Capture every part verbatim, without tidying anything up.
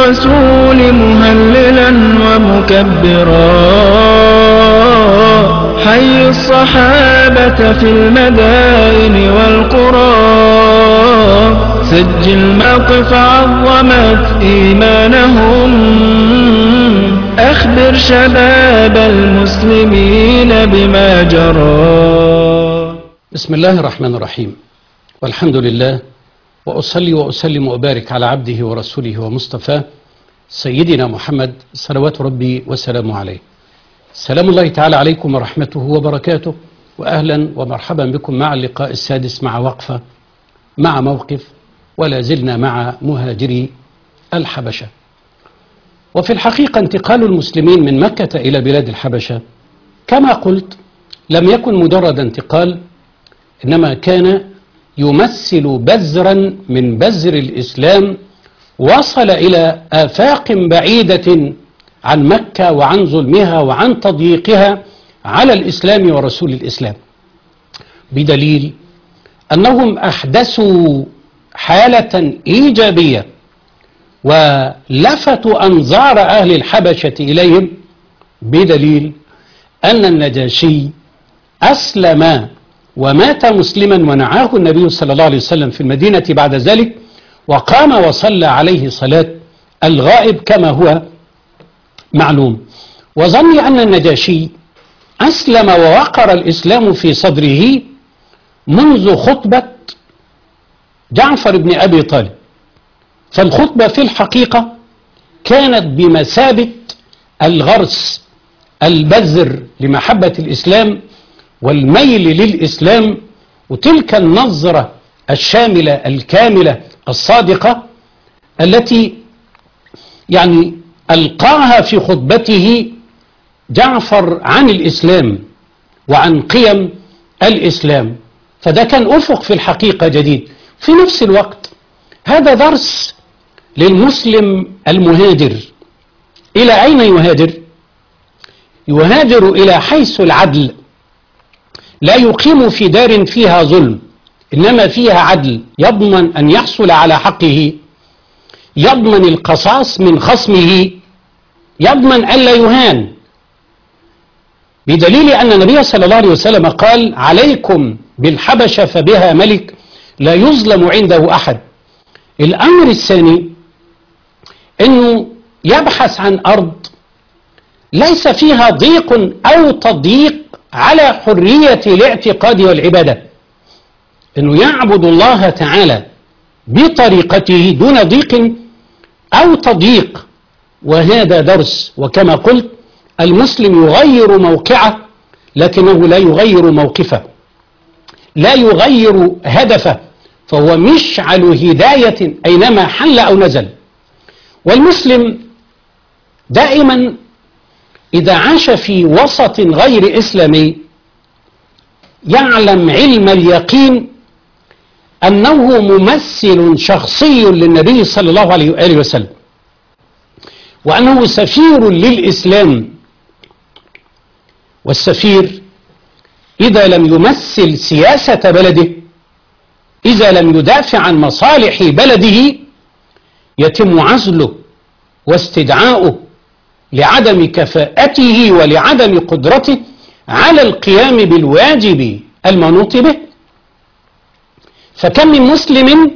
الرسول مهللا ومكبرا حي الصحابة في المدائن والقرى سجل موقف عظمت إيمانهم أخبر شباب المسلمين بما جرى. بسم الله الرحمن الرحيم، والحمد لله، وأصلي وأسلم وأبارك على عبده ورسوله ومصطفاه سيدنا محمد صلوات ربي وسلامه عليه. سلام الله تعالى عليكم ورحمته وبركاته، وأهلا ومرحبا بكم مع اللقاء السادس مع وقفة مع موقف، ولا زلنا مع مهاجري الحبشة. وفي الحقيقة انتقال المسلمين من مكة إلى بلاد الحبشة كما قلت لم يكن مجرد انتقال، إنما كان يمثل بذرا من بذر الإسلام وصل إلى آفاق بعيدة عن مكة وعن ظلمها وعن تضييقها على الإسلام ورسول الإسلام، بدليل أنهم أحدثوا حالة إيجابية ولفتوا أنظار أهل الحبشة إليهم، بدليل أن النجاشي أسلم ومات مسلما ونعاه النبي صلى الله عليه وسلم في المدينة بعد ذلك، وقام وصلى عليه صلاة الغائب كما هو معلوم. وظني أن النجاشي أسلم ووقر الإسلام في صدره منذ خطبة جعفر بن أبي طالب، فالخطبة في الحقيقة كانت بمثابة الغرس البذر لمحبة الإسلام والميل للإسلام، وتلك النظرة الشاملة الكاملة الصادقة التي يعني ألقاها في خطبته جعفر عن الإسلام وعن قيم الإسلام. فده كان أفق في الحقيقة جديد. في نفس الوقت هذا درس للمسلم المهاجر. إلى أين يهاجر؟ يهاجر إلى حيث العدل، لا يقيم في دار فيها ظلم، إنما فيها عدل، يضمن أن يحصل على حقه، يضمن القصاص من خصمه، يضمن ألا يهان، بدليل أن النبي صلى الله عليه وسلم قال: عليكم بالحبشة فبها ملك لا يظلم عنده أحد. الأمر الثاني أنه يبحث عن أرض ليس فيها ضيق أو تضييق على حرية الاعتقاد والعبادة، أنه يعبد الله تعالى بطريقته دون ضيق أو تضييق. وهذا درس، وكما قلت المسلم يغير موقعه لكنه لا يغير موقفه، لا يغير هدفه، فهو مشعل هداية أينما حل أو نزل. والمسلم دائما إذا عاش في وسط غير إسلامي يعلم علم اليقين أنه ممثل شخصي للنبي صلى الله عليه وآله وسلم، وأنه سفير للإسلام. والسفير إذا لم يمثل سياسة بلده، إذا لم يدافع عن مصالح بلده، يتم عزله واستدعاؤه لعدم كفاءته ولعدم قدرته على القيام بالواجب المنوط به. فكم من مسلم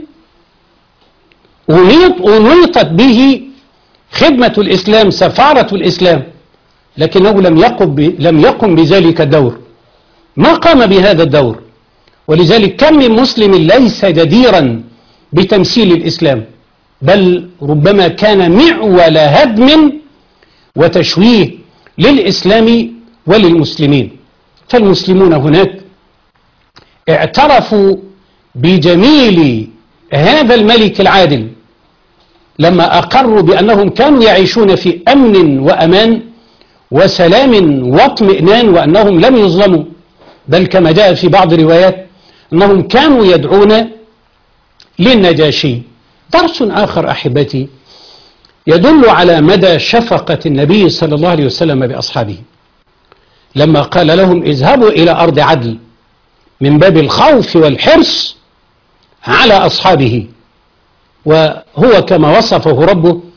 أنيطت به خدمة الإسلام، سفارة الإسلام، لكنه لم يقم لم يقم بذلك الدور، ما قام بهذا الدور. ولذلك كم من مسلم ليس جديرا بتمثيل الإسلام، بل ربما كان معول هدم وتشويه للإسلام وللمسلمين. فالمسلمون هناك اعترفوا بجميل هذا الملك العادل لما أقروا بأنهم كانوا يعيشون في أمن وأمان وسلام واطمئنان، وأنهم لم يظلموا، بل كما جاء في بعض الروايات أنهم كانوا يدعون للنجاشي. درس آخر أحبتي يدل على مدى شفقة النبي صلى الله عليه وسلم بأصحابه، لما قال لهم: اذهبوا إلى أرض عدل، من باب الخوف والحرص على أصحابه. وهو كما وصفه ربه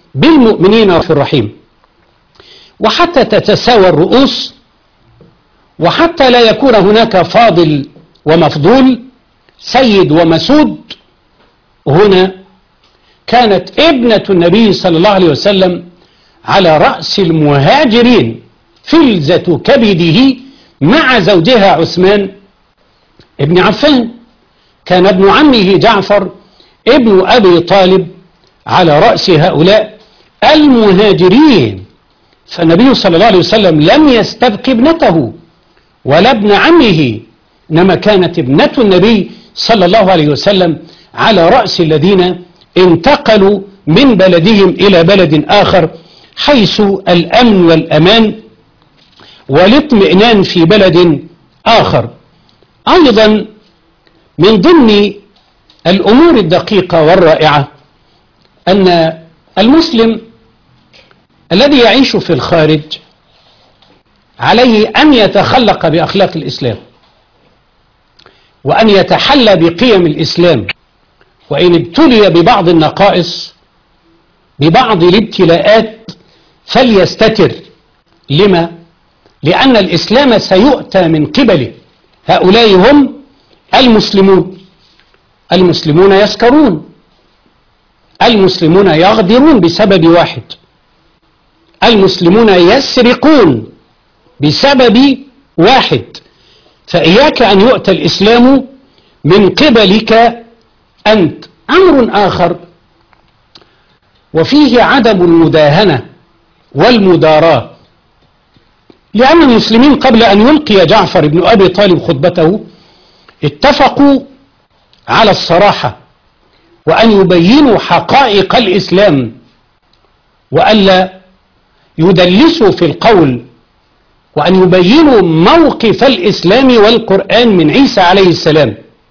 بالمؤمنين في الرحيم. وحتى تتساوى الرؤوس، وحتى لا يكون هناك فاضل ومفضول، سيد ومسود، هنا كانت ابنة النبي صلى الله عليه وسلم على رأس المهاجرين، فلذة كبده مع زوجها عثمان ابن عفان. كان ابن عمه جعفر ابن أبي طالب على رأس هؤلاء المهاجرين، فالنبي صلى الله عليه وسلم لم يستبق ابنته ولا ابن عمه، إنما كانت ابنة النبي صلى الله عليه وسلم على رأس الذين انتقلوا من بلدهم إلى بلد آخر، حيث الأمن والأمان والاطمئنان في بلد آخر. أيضا من ضمن الأمور الدقيقة والرائعة أن المسلم الذي يعيش في الخارج عليه أن يتخلق بأخلاق الإسلام، وأن يتحلى بقيم الإسلام، وإن ابتلي ببعض النقائص ببعض الابتلاءات فليستتر. لما؟ لأن الإسلام سيؤتى من قبله. هؤلاء هم المسلمون. المسلمون يسكرون، المسلمون يغدرون بسبب واحد، المسلمون يسرقون بسبب واحد. فإياك أن يؤتى الإسلام من قبلك أنت. أمر آخر وفيه عدم المداهنة والمداراة، لأن المسلمين قبل أن يلقي جعفر بن أبي طالب خطبته اتفقوا على الصراحة، وأن يبينوا حقائق الإسلام، وألا يدلسوا في القول، وأن يبينوا موقف الإسلام والقرآن من عيسى عليه السلام.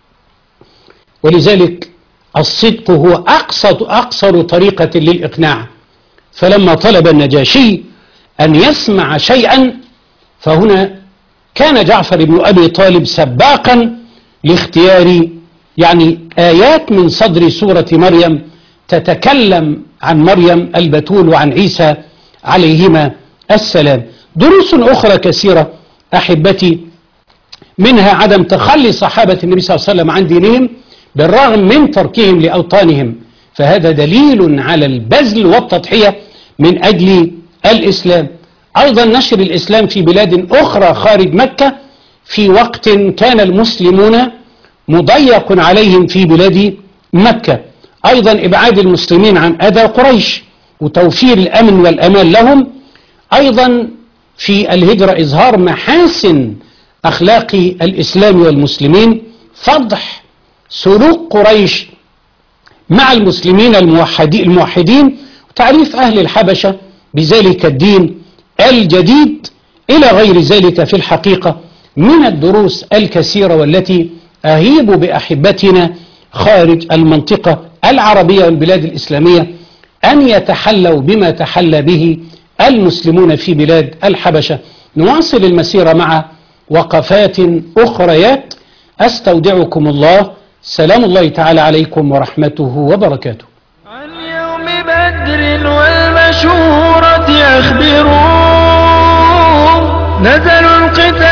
ولذلك الصدق هو أقصر, أقصر طريقة للإقناع. فلما طلب النجاشي أن يسمع شيئا، فهنا كان جعفر بن أبي طالب سباقا لاختيار يعني آيات من صدر سورة مريم تتكلم عن مريم البتول وعن عيسى عليهما السلام. دروس أخرى كثيرة أحبتي، منها عدم تخلي صحابة النبي صلى الله عليه وسلم عن دينهم بالرغم من تركهم لأوطانهم، فهذا دليل على البذل والتضحية من أجل الإسلام. أيضا نشر الإسلام في بلاد أخرى خارج مكة في وقت كان المسلمون مضيق عليهم في بلاد مكة. أيضا إبعاد المسلمين عن أذى قريش وتوفير الأمن والأمان لهم. أيضا في الهجرة إظهار محاسن أخلاق الإسلام والمسلمين، فضح سلوك قريش مع المسلمين الموحدين، وتعريف أهل الحبشة بذلك الدين الجديد إلى غير ذلك. في الحقيقة من الدروس الكثيرة والتي أهيب بأحبتنا خارج المنطقة العربية والبلاد الإسلامية أن يتحلوا بما تحلى به المسلمون في بلاد الحبشة. نواصل المسيرة مع وقفات أخريات. أستودعكم الله. سلام الله تعالى عليكم ورحمته وبركاته. عن يوم بدر والمشهورة أخبروا، نزلوا القتال